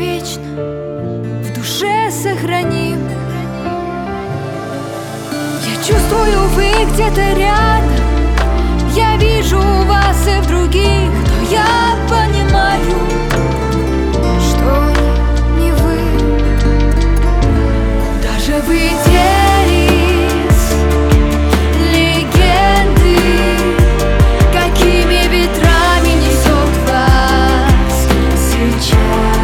навечно в душе сохраним. Я чувствую, вы где-то рядом, я вижу вас и в других, но я понимаю, что не вы. Куда же вы делись, легенды? Какими ветрами несет вас сейчас?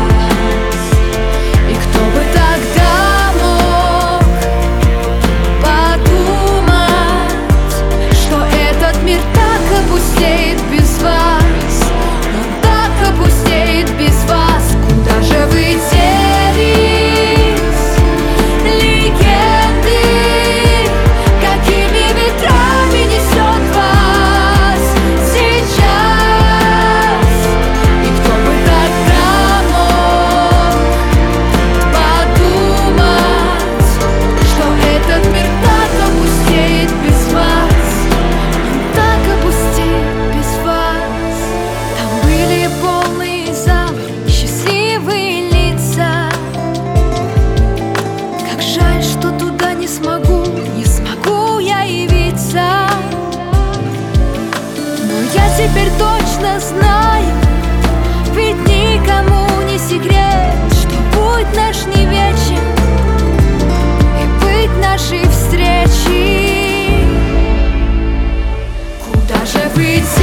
И кто бы тогда мог подумать, что этот мир так опустеет без вас? Он так опустеет без вас. Куда же вы делись, легенды? Какими ветрами несет вас сейчас? И кто бы тогда мог подумать, что этот мир так опустеет без вас? Он так опустеет без вас. Там были полные залы, счастливые лица. Как жаль, что туда не смогу я явиться. Но я теперь точно знаю, ведь никому не секрет, что путь наш не вечен, и быть нашей встречи. Куда же вы